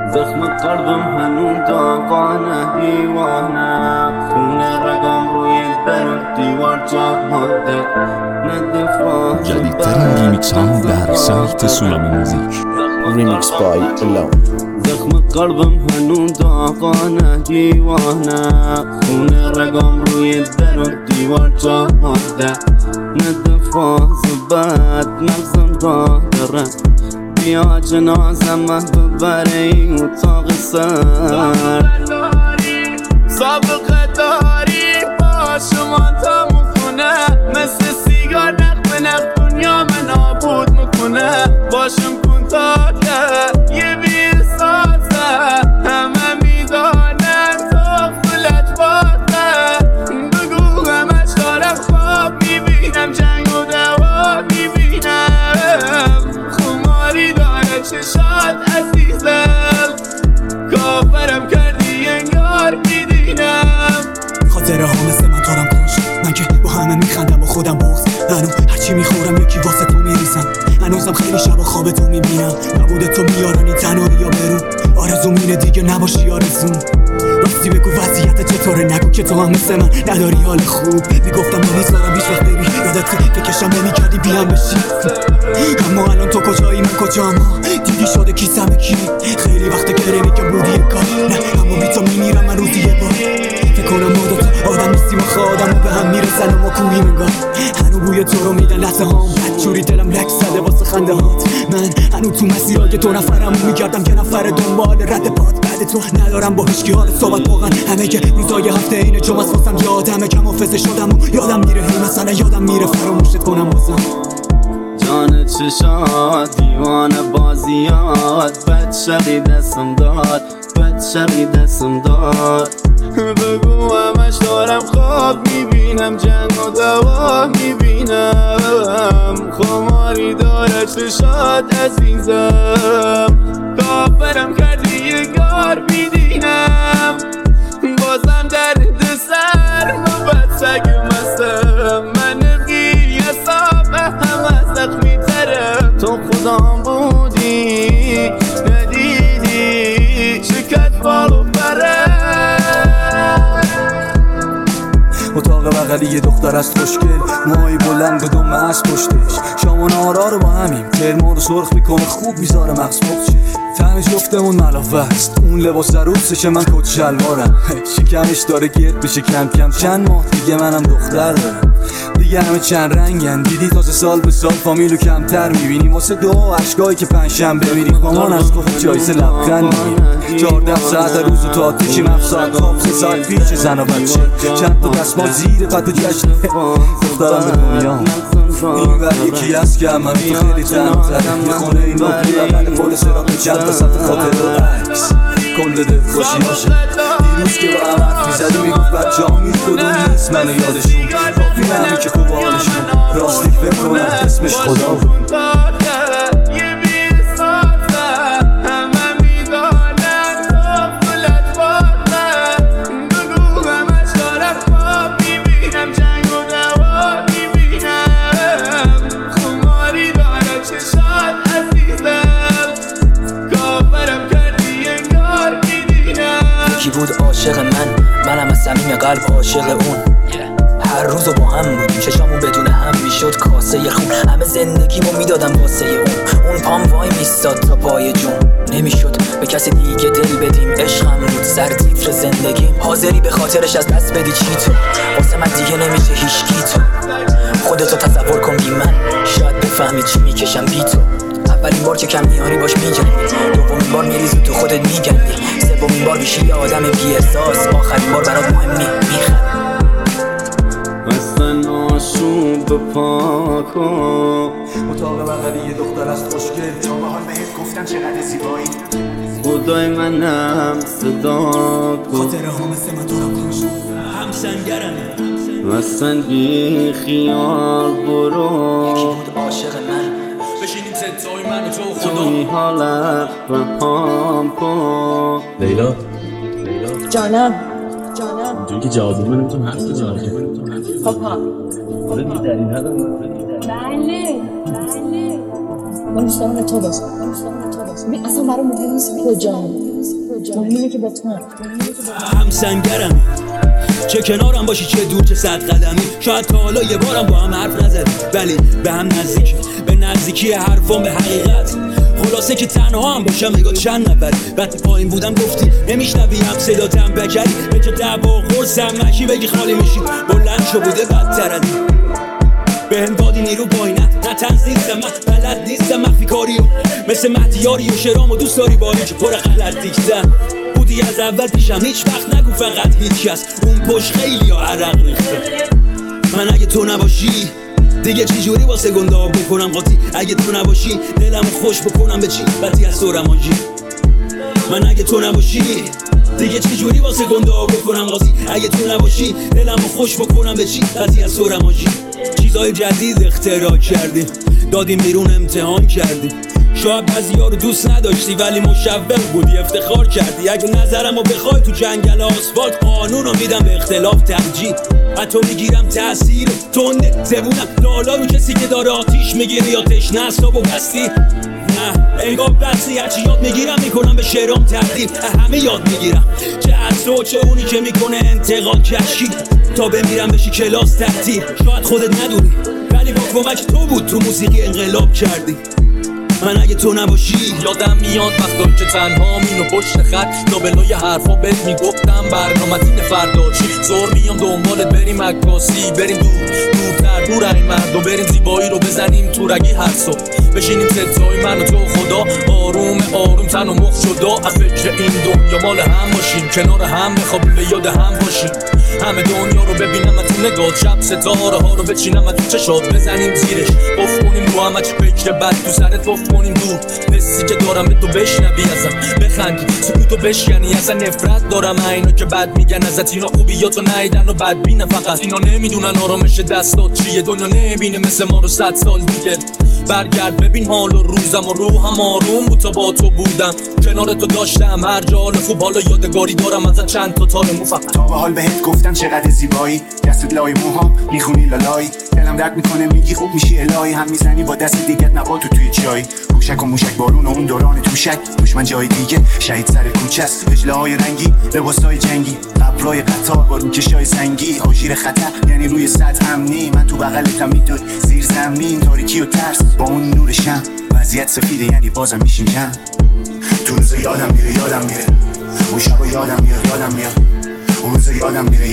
زخم قلبم هنوز داغانه دیوانه خونه رگام روی در و دیوار جا مانده جدیدترین ریمیکس ها در سایت سولام موزیک. ریمیکس بای الام. زخم قلبم هنوز داغانه دیوانه خونه رگام روی در و دیوار جا مانده ندفاز بد نفسم داره بیا جنازم ببره این اتاق سر سابقه داری با شما تا مخونه مثل سیگار نق به نق دنیا من نابود میکنه باشم کن تا که یه بیر سازه همه میدانن تا فلت بازه بگو همش دارم خواب میبینم جنگ و دوا میبینم خماری داره چشات عزیزم کافرم کردی انگار میدینم خاطره ها مثل من تارم کن من که با همه میخندم با خودم بغض هنو هرچی میخورم یکی واسه تو میریزم هنوزم خیلی شب خواب تو میبینم نبوده تو میارن این تنهایی یا برون آرزوم اینه دیگه نباشی آرزوم راستی بگو وضعیت چطوره نگو که تو هم مثل من نداری حال خوب میگفتم نمیذارم هیچ وقت بری یادت فکرشم نمیکردی بیام بشی اما الان تو کجایی من کجام دیدی شده کیسم کی خیلی وقت گره میگم بودی کار نه اما بی تو میمیرم من روزی یه بار فکر کنم مادت آدم نیستیم آخه آدم به هم میرسن و ما کوهی منگاه هنو بوی تو رو میدن لحظه هام بدجوری دلم لک زده واسه خنده هات من هنو تو مسیرهای تو نفرم میگردم که نفر دنبال رد پاد بعد تو ندارم با هیچکی حال صحبت واقعا همه که روزای هفته اینه جمعه واسم یادمه کم حافظه شدم و یادم میره هی مثلا یادم میره فراموشت کنم بازم جان چشات دیوانه بازیات بد شقی دستم داد بد شقی دستم داد بگو همش دارم خواب میبینم جنگ و دوا میبینم خماری داره چشات عزیزم کافرم کردی یه گار میدینم بازم درد سر نوبت سگ مستم من قیاسم همه زخمی ترم تو خودم بودی ندیدی شکت بالو بره اتاق بغلی یه دختر است خوشگل موهای بلند به دم از پشتش شام و نهارا رو با همیم کرما رو سرخ میکنه خوب میذاره مغز پخشه تن جفتمون ملافه است اون لباس عروسشه من کت شلوارم شکمش داره گرد بشه کم کم چند ماه دیگه منم دختر دارم دیگه همه چند رنگن دیدی تازه سال به سال فامیلو کمتر میبینیم واسه دعا عشقایی که پنجشنبه میریم مامان از خود جایزه لبخند میگیم 14 ساعت روز تو آتیشیم 7 ساعت خواب 3 ساعت پیش زن و بچه چند تا دستمال زیر پد و جشن دخترم به دنیا این بر یکی هست که همه خیلی تمتره یه خونه این نقلی بغل پلیس را به چند تا سطح خاطر و عکس کل دل خوشی هاشه دیروز که با هم حرف میزدی میگفت بچه ها میخودون نیست منو یادشون کافی نمی که خوب حالشون راستی فکر کنم اسمش خدا بود بود عاشق منم از صمیم قلب عاشق اون هر روزو با هم بودیم چشامون بدون هم میشد کاسه خون همه زندگیمو میدادم واسه اون پام وای میستاد تا پای جون نمیشد به کسی دیگه دل بدیم عشقم بود سر تیتر زندگیم حاضری به خاطرش از دست بدی چی تو واسه من دیگه نمیشه هیچکی تو خودتو تصور کن بی من شاید بفهمی چی میکشم بی تو اولین بار که کم میاری باش میجنی دومین بار میریزی تو خودت میگندی سومین بار میشی یه آدم بی احساس آخرین بار برات مهمی میخند مثل ناشوب پاکو اتاق بغلی یه دختر است خوشگل تا به حال بهت گفتم چقدر زیبایی خدای منم صدا کن خاطره ها مثل من تو رو کن هم سنگرم مثلا بی خیال برو یکی بود عاشق من بشینیم ستای من و تو خدا توی حالت رهام کن لیلا جانم اونجوری که جواب بدی من نمیتونم حرف بزنم خب ها حالا دیگه دلیل نداره بله من دوست دارم تو بزن اصلا برای مهم نیست کجا، مهمه که با تو هم سنگرم، چه کنارم باشی چه دور چه صد قدمی. شاید تا حالا یه بارم با هم حرف نزدیم ولی به هم نزدیکی، به نزدیکی حرفام به حقیقت. خلاصه که تنها هم باشم نگاه چند نفر. وقتی پایین بودم گفتی نمیشنوی هم صداتم بکری، به چه دعوا خورسم نشی بگی خالی میشی. بلند شو بوده بدتر از این، به هم دادی نیرو پایینه نه تنز نیستم من، بلد نیستم مخفی کاریو مثل مهدیاری و شرام و دوست داری باری که پر غلط دیگتم بودی از اول پیشم. هیچ وقت نگو فقط هیچ کس، اون پشت خیلی ها عرق ریخته. من اگه تو نباشی دیگه چی جوری واسه گنده ها بکنم قاطی. اگه تو نباشی دلمو خوش بکنم به چی بدی از تو رمانجی. من اگه تو نباشی دیگه چی جوری واسه گنده ها بکنم قاطی. اگه تو نباشی دلمو خوش بکنم به چی بدی از تو رمانجی. چیزای جدید اختراع کردیم، دادیم بیرون امتحان کردیم. شاید بعضی‌ها رو دوست نداشتی ولی مشوق بودی افتخار کردی. اگه نظرمو بخوای تو جنگل آسفالت قانون رو میدم به اختلاف ترجیح. حتی میگیرم تأثیر تنده زبونم لالا رو کسی که داره آتیش میگیری یا تشنه است و بستی. نه انگار بسی هرچی یاد میگیرم میکنم به شعرام تبدیل. همه یاد میگیرم چه از تو چه اونی که میکنه انتقاد کشی تا بمیرم بشی کلاس تعطیل. شاید خودت ندونی ولی با کمک تو بود تو موسیقی انقلاب کردی. من اگه تو نباشی یادم میاد وقتا که تنها مینو پشت خط لابلای حرفا بهت میگفتم برنامه‌تین فردا چی. زور میام دنبالت بریم عکاسی، بریم دورتر دور این مردم، بریم زیبایی رو بزنیم تو رگی هر صبح، بشینیم ستای من و تو خدا آروم تن و مخ شدا. از فکر این دنیا مال هم باشیم، کنار هم بخوابیم به یاد هم باشیم. همه دنیا رو ببینم تو نگاه، شب ستاره ها رو بچینم تو چشات، بزنیم زیرش قف کنیم رو همه چی فکر بد تو سرت توف کنیم دور. حسی که دارم به تو بشنوی ازم بخندی سکوتو بشکنی. اصلا نفرت دارم اینا که بد میگن ازت، اینا خوبیاتو نیدن و بدبینن فقط. اینا نمیدونن آرامش دستات چیه، دنیا نمیبینه مثل ما رو 100 سال دیگه. برگرد ببین حال و روزم و روحم آروم بود تا با تو بودم، کنار تو داشتم هر جا حال خوب. حالا یادگاری دارم ازت چند تا تار مو فقط. تا به حال بهت گفتم چقدر زیبایی، دستت لای موهام میخونی لالایی. دلم درد میکنه میگی خوب میشی الهی، هم میزنی با دست دیگت نبات توی چای. موشک و موشک بارون و اون دوران توشک، دشمن جای دیگه شهید سر کوچه است. اجلاهای رنگی لباسای جنگی، قبرای قطار با روکشای سنگی. آژیر خطر یعنی روی سطح امنی، من تو بغلتم میدوی زیر زمین. تاریکی و ترس با اون نور شم، وضعیت سفیده یعنی بازم میشیم جمع. تو روز یادم میره اون شبا یادم میاد اون روز یادم میره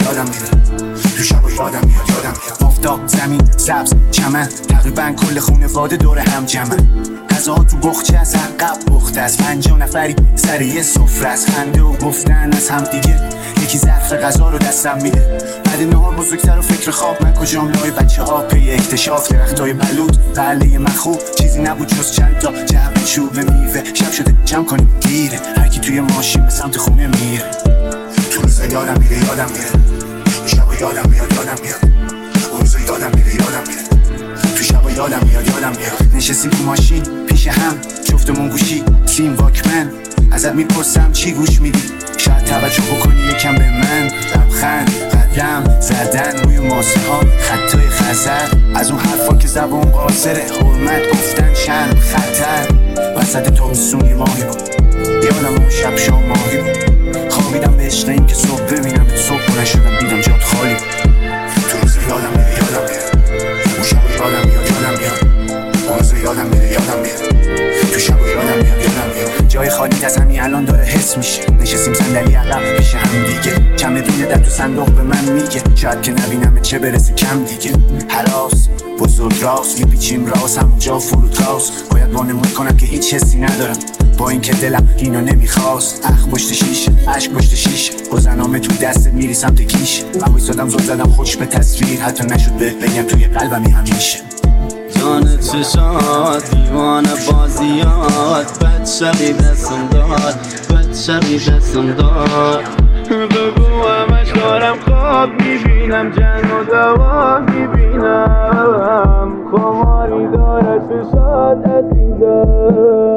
تو شبا یادم میاد آفتاب زمین سبز چمن، تقریبا کل خونواده دور هم جمعن. غذا تو بخچه از عقب پخته از 50 نفری سر یه سفره، از خنده و گفتن از هم دیگه. یکی ظرف غذا رو دستم میده بعد نهار بزرگتر و فکر خواب. من کجام لای بچه ها پی اکتشاف، درختای بلوط قله مخوب. چیزی نبود جز چند تا جعبه چوب میوه. شب شده جمع کنیم دیره، هر کی توی ماشین به سمت خونه میره. تو روز یادم میره شب یادم میاد اون روز یادم میره تو شب یادم میاد. نشستیم تو ماشین پیش هم جفتمون گوشی سیم واکمن، ازت میپرسم چی گوش میدی، شاید توجه بکنی یکم به من. لبخند قدم زدن روی ماسه ها خطای خزر، از اون حرفا که زبون قاصره. حرمت گفتن شرم خطر، وسط تابستون یه ماهی بود. یادم اون شب شام ماهی بود، خوابیدم به عشق این که صبح ببینم تو صبح نشدم دیدم جات خالی بود. تو روز یادم میره اون شب یادم میاد اون روز یادم میره تو شب یادم میاد. جای خالی از همین الان داره حس میشه، نشستیم صندلی عقب پیش هم دیگه. کم دونه در تو صندوق به من میگه شاید که نبینم چه برسه کم دیگه. هراس بزرگ راست میپیچیم راست همونجا فرودگاست. باید وانمود کنم که هیچ حسی ندارم با اینکه دلم اینو نمیخواست. اخ پشت شیشه عشق پشت شیشه، گذرنامه تو دستت میری سمت کیش. من وایسادم زل زدم خوش به تصویر، حتی نشد بهت بگم توی قلبمی همیشه. جان چشات دیوانه بازیات، بد شقی دستم داد بگو همش دارم خواب میبینم، جن و دوا میبینم، خماری داره چشات عزیزم.